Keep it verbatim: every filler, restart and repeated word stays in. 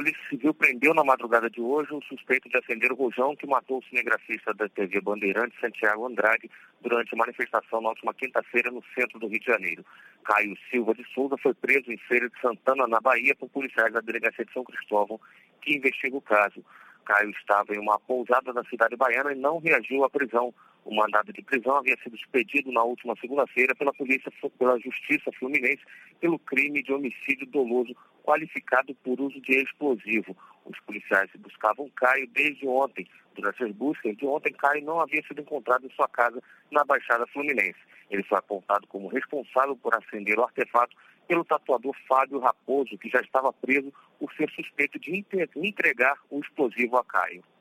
Polícia Civil prendeu na madrugada de hoje o suspeito de acender o rojão que matou o cinegrafista da T V Bandeirantes, Santiago Andrade, durante a manifestação na última quinta-feira no centro do Rio de Janeiro. Caio Silva de Souza foi preso em Feira de Santana, na Bahia, por policiais da Delegacia de São Cristóvão, que investiga o caso. Caio estava em uma pousada da cidade baiana e não reagiu à prisão. O mandado de prisão havia sido expedido na última segunda-feira pela polícia, pela Justiça Fluminense, pelo crime de homicídio doloso qualificado por uso de explosivo. Os policiais buscavam Caio desde ontem. Durante as buscas de ontem, Caio não havia sido encontrado em sua casa na Baixada Fluminense. Ele foi apontado como responsável por acender o artefato pelo tatuador Fábio Raposo, que já estava preso por ser suspeito de entregar o explosivo a Caio.